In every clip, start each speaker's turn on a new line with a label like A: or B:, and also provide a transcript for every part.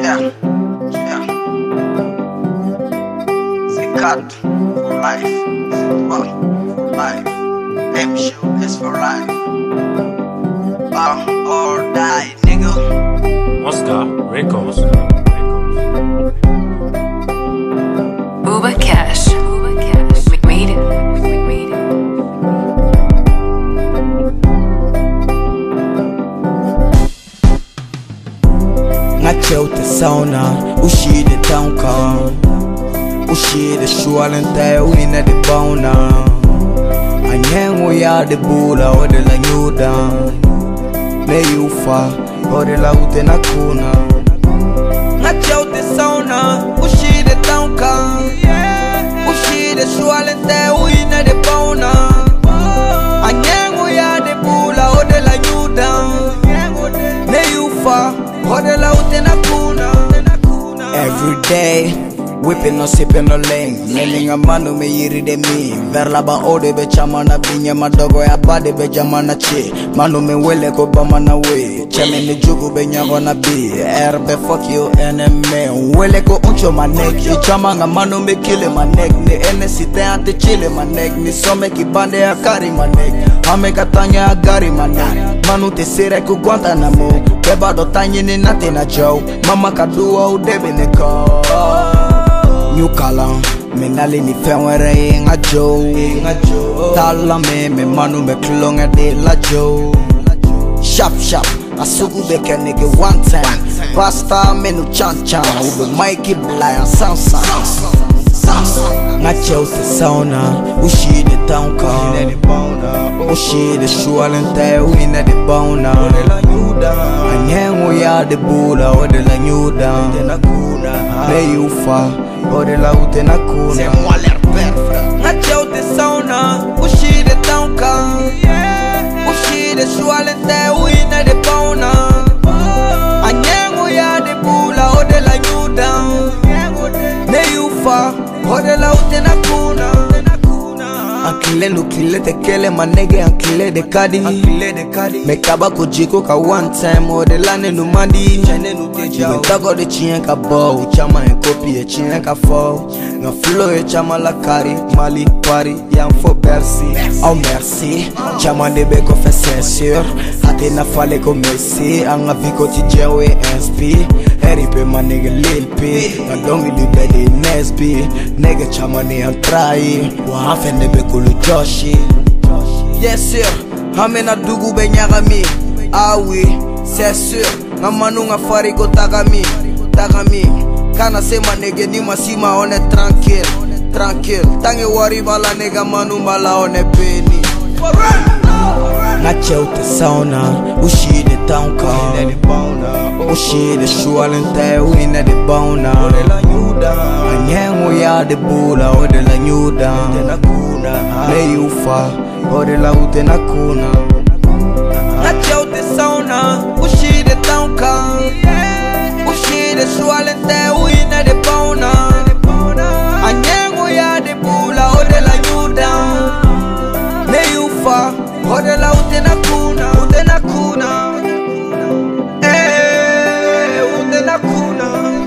A: Yeah, yeah. Zikat for life. Well, for life. M-Show is for life. Bang or die, nigga.
B: Oscar Records.
C: Uba Cash. Made it.
D: Ngacheu te sauna, ushi de taunka. Ushi de shualente, uina de bauna. Anyengo ya de bula, o de la nyuda. Ne yufa, o de la ute na kuna. Ngacheu te sauna, ushi de taunka. Ushi de shualente, uina de bauna. Anyengo ya de bula, o de la nyuda. Ne yufa, o de la ute na kuna. Every day, whipping no sipping no lane. Meling a manu me yiri de mi. Verla ba ode be chamana binya madogo ya bade be jamana chi. Manu me wele ko bamana we. Chame ni jugu be nyago na bi. Erbe fuck you enemy. Wele ko uncho my neck. Ichama nga manu me kill my neck. Ni NSC te ante chile my neck. Ni some ki bande ya kari my neck. Ame katanya ya gari my neck. Manu te sere ku Guantanamo. Beba do tanyi ni nati na Joe. Mama kadua udebe ne ko. New Kalang, me nali ni fenwere inga Joe. Tala me manu me klonga de la Joe. Sharp sharp, asugu beke nigga one time. Pasta menu chan chan, ube Mikey Blaya sansan. Ngacheu te sauna, ushi de taunka. Ushi de shualente, uina de bauna. Anyengo ya de bula, o de la nyuda. Ne yufa, o de la ute na kuna.
A: C'est moi l'air perfect.
D: Ngacheu te sauna, ushi de taunka. Ushi de shualente, uina de bauna. Anyengo ya de bula, o de la nyuda. Ne yufa, o de la ute na kuna. Ankile nukile tekele manege ankile de kadi. Mekaba kujiko ka one time o de lane numandi. Metago de chien ka bow, chama en copy e chien ka fall. Nga flow e chama la kari, mali pari, yam fo bersi. Oh merci, chama de beko fe censure. Hate na fale ko messi, anga viko ti jewe inspi. Eripe ma nigga Lil P, nga dongi li bedi Nesby. Nigga chama ni an trai, wa hafe ne beko lu Joshi. Yes sir, hame na dugu be nyagami. Ah oui, c'est sûr, nga manu nga fari ko tagami. Kana sema nigga ni masima on est tranquille. Tange wari bala nigga manu mala on est béni. Ngacheu te sauna, ushi de taunka. Ushi de shualente, uina de bauna. Anyengo ya de bula, o de la nyuda. Ne yufa, o de la ute na kuna. Ngacheu te sauna, ushi de taunka. Ushi de shualente, uina de bauna. Anyengo ya de bula, o de la nyuda. Ne yufa, o de la ute na kuna. Ute na kuna. Ute na kuna.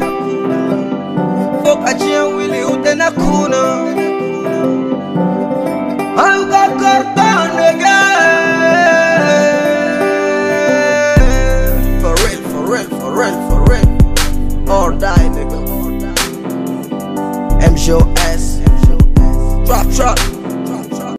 D: Fok achia wili ute na kuna. Alga kortan again. For real. Or die nigga. M-Show S. Drop.